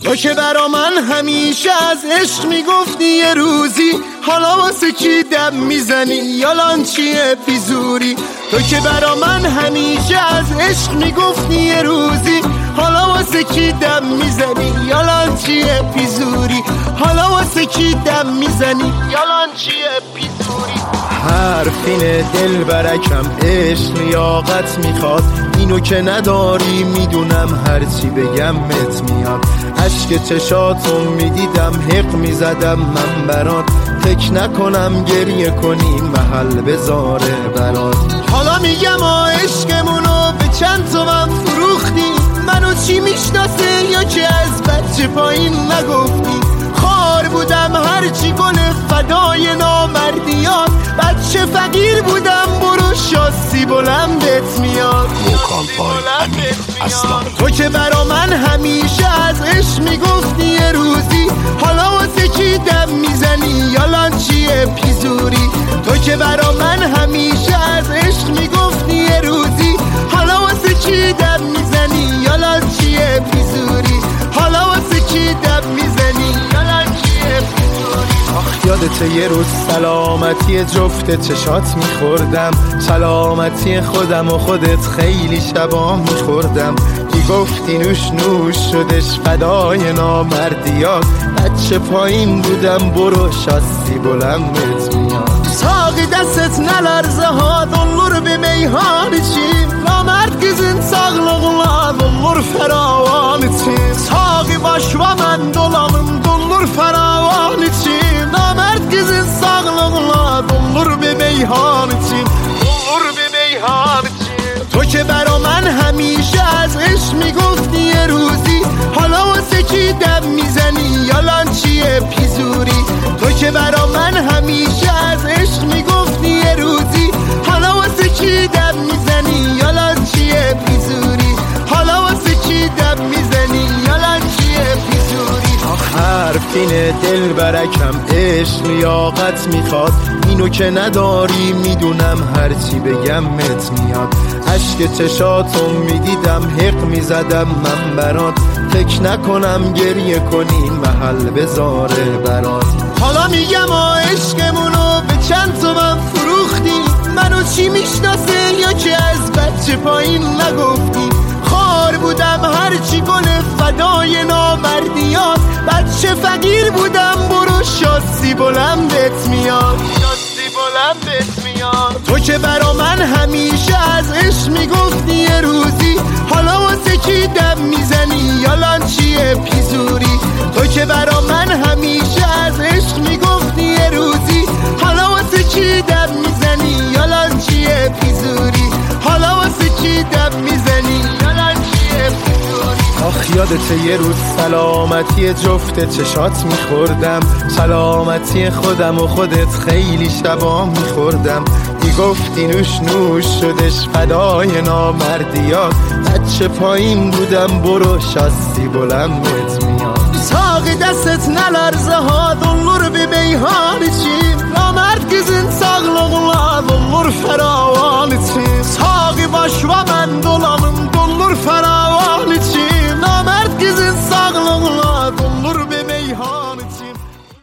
تو که برا من همیشه از عشق میگفتی یه روزی، حالا واسه کی دم میزنی یالان چیه بیزوری؟ تو که برا من همیشه از عشق میگفتی یه روزی، حالا واسه کی دم میزنی یالان چیه بیزوری؟ حالا واسه کی دم میزنی یالان چیه بیزوری؟ حرفین دل برکم عشق لیاقت میخواد، اینو که نداری میدونم هرچی بگم مت میاد. عشق چشاتو میدیدم حق میزدم من برات، فکر نکنم گریه کنی محل بذاره برات. حالا میگم عشقمونو به چند تومن فروختی، منو چی میشناسه یا که از بچه پایین نگفتی؟ خار بودم هرچی گل فدای نامردیات، بچه فقیر بودم برو شاسی بلندت میاد. تو که برا من همیشه از عشق میگفتی یه روزی، حالا واسه کی دم میزنی یالان چیه پیزوری؟ تو که برا من همیشه از عشق میگفتی یه روزی، حالا واسه کی دم میزنی یالان چیه پیزوری؟ حالا واسه کی دم میزنی یالان چیه پیزوری؟ آخ یادت یه روز سلامتی جفت چشات میخوردم، سلامتی خودم و خودت خیلی شبا میخوردم. گفتی نوش نوش شدش فدای نامردیات، بچه پایین بودم برو شاسی بلندت میاد. ساقی دستت نلرزه ها دلور به میهان چیم، نامرد گزین sağlıqla dolur feravan için. Sağı baş ve mən dolanım dolur feravan için. Namərd gizin sağlıqla dolur به میهان için. Dolur به میهان için. تو که برا من همیشه از عشق میگفتی یه روزی، حالا واسه کی دم میزنی یالان چیه پیزوری؟ تو که برا من همیشه از عشق میگفتی یه روزی، حالا واسه کی دم میزنی یالان چیه پیزوری؟ حالا واسه کی دم میزنی یالان چیه پیزوری؟ حرفین دل برکم عشق لیاقت میخواد، اینو که نداری میدونم هرچی بگم مت میاد. عشق چشاتو میدیدم حق میزدم من برات، فکر نکنم گریه کنی محل بذاره برات. حالا میگم عشقمونو به چند تومن فروختی، منو چی میشناسه یا که از بچه پایین نگفتی؟ خار بودم هرچی گل فدای نامردیات، بچه فقیر بودم برو شاسی بلندت میاد. شاسی بلندت میاد. تو که برا من همیشه از عشق میگفتی یه روزی، حالا واسه کی دم میزنی یالان چیه پیزوری؟ تو که برا من همیشه از عشق میگفتی یه روزی، حالا واسه کی دم میزنی یالان چیه پیزوری؟ حالا واسه کی دم میزنی یالان چیه پیزوری؟ آخ یادت یه روز سلامتی جفت چشات میخوردم، سلامتی خودم و خودت خیلی شبا میخوردم. گفتی نوش نوش شدش فدای نامردیات، بچه پایین بودم برو شاسی بلندت میاد. ساقی دستت نلرزه ها dolur به میهان چیم، نامرد گزین sağlıqla dolur feravan için. Sağı baş ve mən dolanım dolur feravan